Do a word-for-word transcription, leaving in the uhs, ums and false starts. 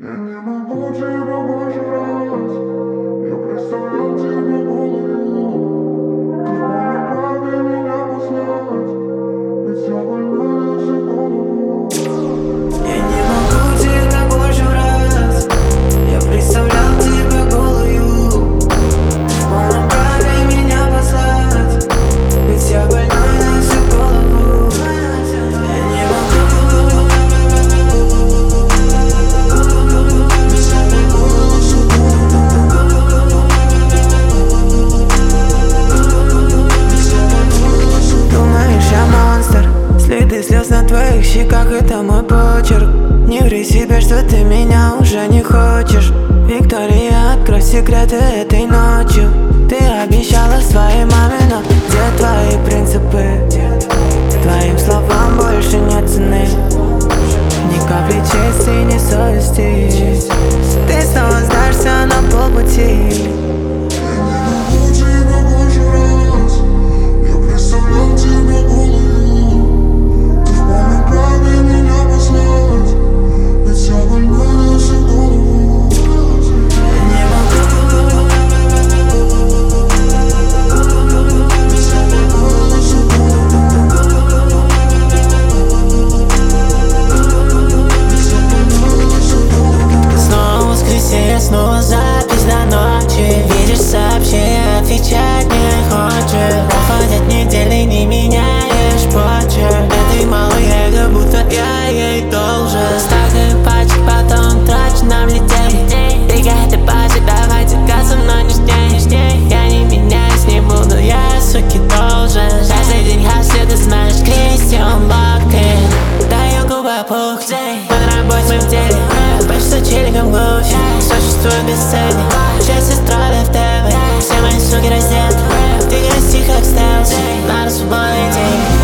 Я не могу тебя больше раз. Я представлял тебе голую. Ты вправе меня послать, ведь я больной на всю голову. Я не могу тебя больше раз. Я представлял тебя голую. Ты вправе меня послать, ведь я больной на всю голову. Я не могу. Следы слез на твоих щеках — это мой почерк. Не ври себе, что ты меня уже не хочешь. Виктория, открой секреты этой ночью. Ты обещала своей маме, но где твои принципы? Твоим словам больше нет цены. Ни капли чести, ни совести. Ты снова сдашься на полпути. Снова запись до ночи. Видишь сообщения, отвечать не хочешь. Проходят недели, не меняешь почерк. Этой малой эго, будто я ей должен. Стакаю пачек, потом трачу нам лететь. Бегай ты базе, давай тягаться, но не ждей. Я не меняюсь, не буду, я суки должен. Каждый день хаслю, ты знаешь, Кристиан Локин. Даю губы опухнуть, под работой мы в деле. Почти челиком глушь. Существует бесцельник, часть эстрады в ТВ. Все мои суки раздеты, ты гости как стелс. Надо свободный день.